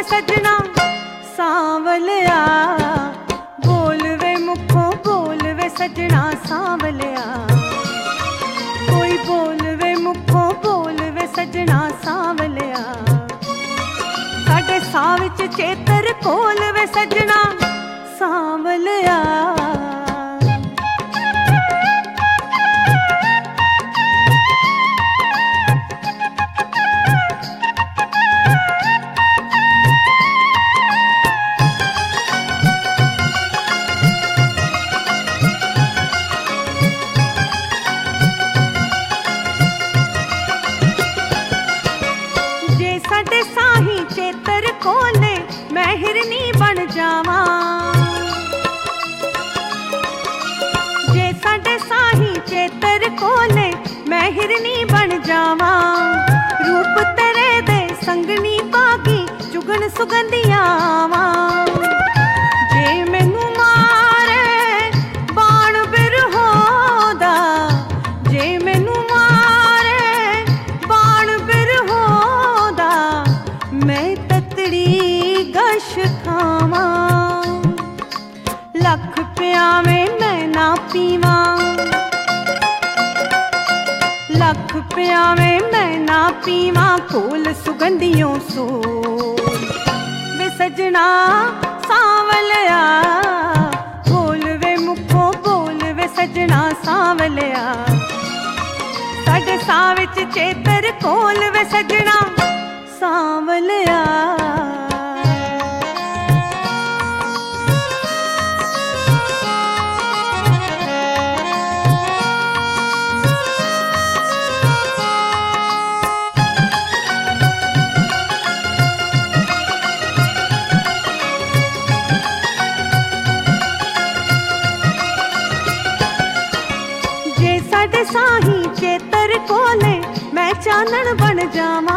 सजना सांवलिया, बोल वे मुखों बोल वे सजना सांवलिया, कोई बोल वे मुखों बोल वे सजना सांवलिया, साडे साह विच चेतर कोल वे सजना सांवलिया। साडे साही चेतर कोले मैं हिरनी बन जावा, जे साडे साही चेतर कोले मैं हिरनी बन जावा, रूप तेरे दे संगनी बागी चुगन सुगंधिया आवा, जे मैनू मारे बाण बिरहो दा, जे मैनू मारे बाण बिरहो दा, मैं ततड़ी गश खावा, लख प्यावे मैं ना पीवा, लख प्यावे मैं ना पीवा, कोल सुगंधियों सो वे सजना सांवलिया, बोल वे मुखों बोल वे सजना सांवलिया, साडे साह विच चेतर कोल वे सजना सांवलिया। जे साडे साही चेतर कोले मैं चानन बन जावा,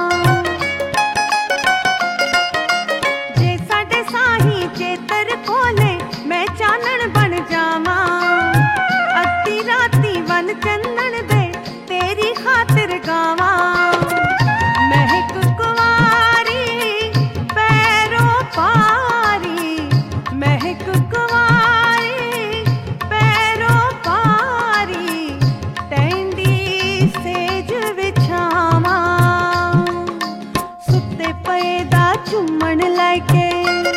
जे साडे साही चेतर कोले मैं चानन बन जावा, अद्धी राती वन चंदन दे तेरी खातिर गावा, महक कुंवारी पैरों पारी, महक कुंवारी पैरों पारी, तैंदी सेज विछावा, सुते पए दा चुम्मन लैके,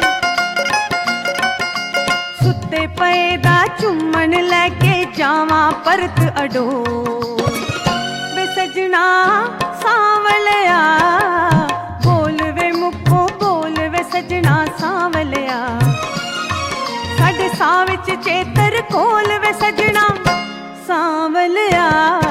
सुते पए दा चुम्मन लैके जावा परत अडो वे सजना सांवलिया, बोल वे मुखों बोल वे सजना सांवलिया, साडे साह विच चेतर कोल वे सजना सांवलिया।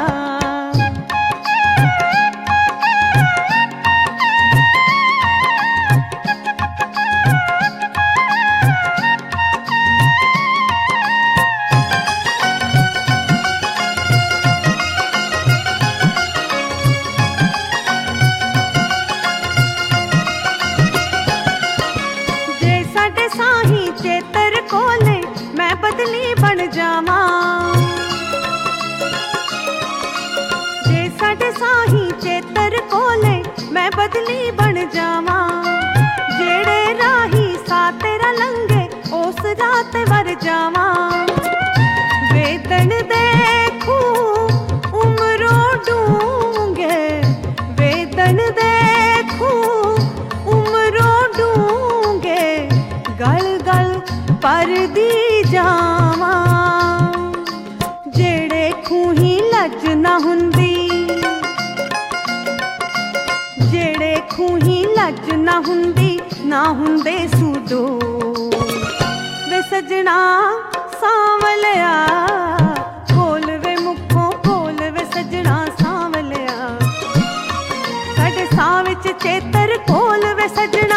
जे साडे साही चेतर कोले मैं बदली बन जावा, जे साडे साही चेतर कोले मैं बदली बन जावा, जेड़े राही सा तेरा लंघे उस रात वर जावा, वेदन देखूं उमरों डूंगे, वेदन देखूं उमरों डूंगे, गल गल पर दी जावा, जेड़े खूही लज ना हुंदी, जेड़े खूही लज ना हुंदी, ना हुंदे सूदो वे सजना सांवलिया, बोल वे मुखों बोल वे सजना सांवलिया, साडे साह विच चेतर कोल वे सजना